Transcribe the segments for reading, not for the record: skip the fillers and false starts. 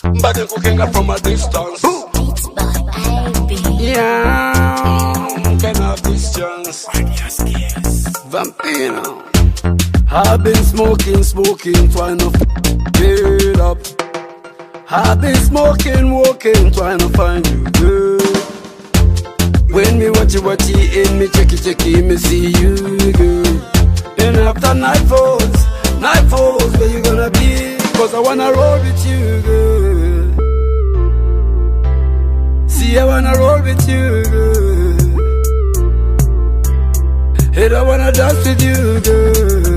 but the cooking got from a distance. Beats by Baby. Yeah, can have this chance. Vampino. I've been smoking, trying to get up. I've been smoking, walking, trying to find you, girl. When me watch you in me checky, me see you, girl. And after night falls, where you gonna be? Cause I wanna roll with you, girl. See, I wanna roll with you, girl. And I wanna dance with you, girl.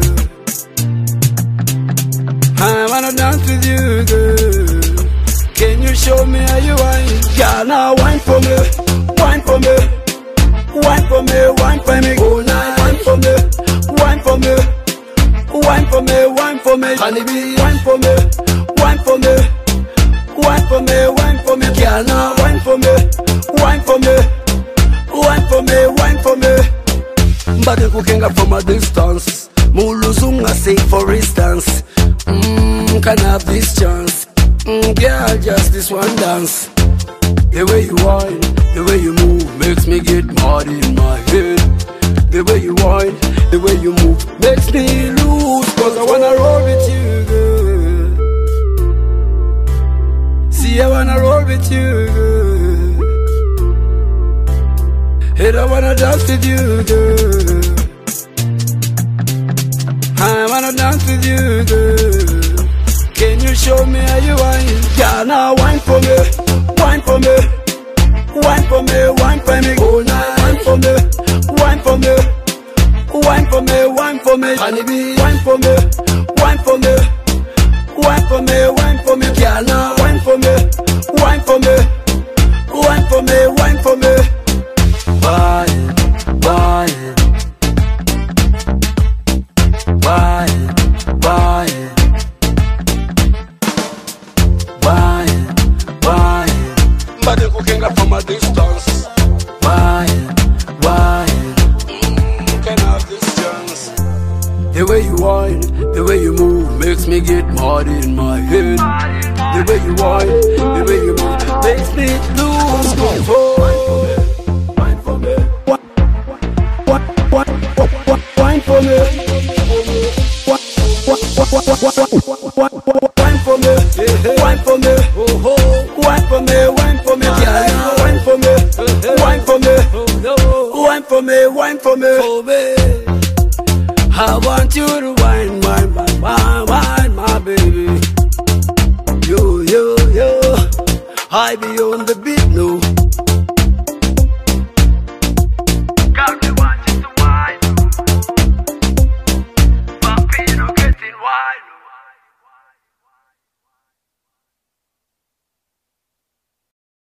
I wanna dance with you, girl. Can you show me how you whine? Yeah, now whine for me, whine for me, whine for me, whine for me. Oh, now whine for me, whine for me, whine for me, whine for me. Honeybee, whine for me, whine for me, whine for me, whine for me. Yeah, now whine for me, whine for me, whine for me, whine for me. But the cooking up from a distance. Muluzunga say for instance. Can I have this chance? Girl, just this one dance. The way you whine, the way you move makes me get mad in my head. The way you whine, the way you move makes me lose. Cause I wanna roll with you, girl. See, I wanna roll with you, girl. And I wanna dance with you, girl. I wanna dance with you, girl. Can you show me how you whine? Yeah, now whine for me, whine for me, whine for me, whine for me. Oh, now whine for me, whine for me, whine for me, whine for me. Honeybee, whine for me, whine for me, whine for me, whine for me. Yeah, now whine for me, whine for me, whine for me, whine for me. Whine, whine, whine, whine. But the cooking up from a distance. Why? Can I have this chance? The way you whine, the way you move makes me get mad in my head. The way you whine, the way you move makes me lose control. Whine for me, whine for me, whine for me, whine for me, whine for me, whine for me, yeah, whine for me, whine for me, whine for me, whine for me. I want you to whine, my baby. Yo, I be on the beat, no.